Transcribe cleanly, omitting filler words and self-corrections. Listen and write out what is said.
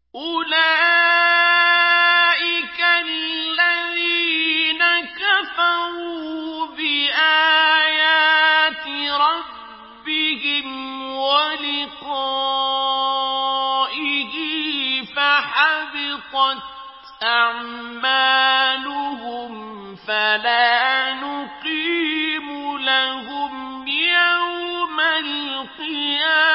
أُولَٰئِكَ الَّذِينَ كَفَرُوا بِآيَاتِ رَبِّهِمْ وَلِقَائِهِ فَحَبِطَتْ أَعْمَالُهُمْ فَلَا نُقِيمُ لَهُمْ يَوْمَ الْقِيَامَةِ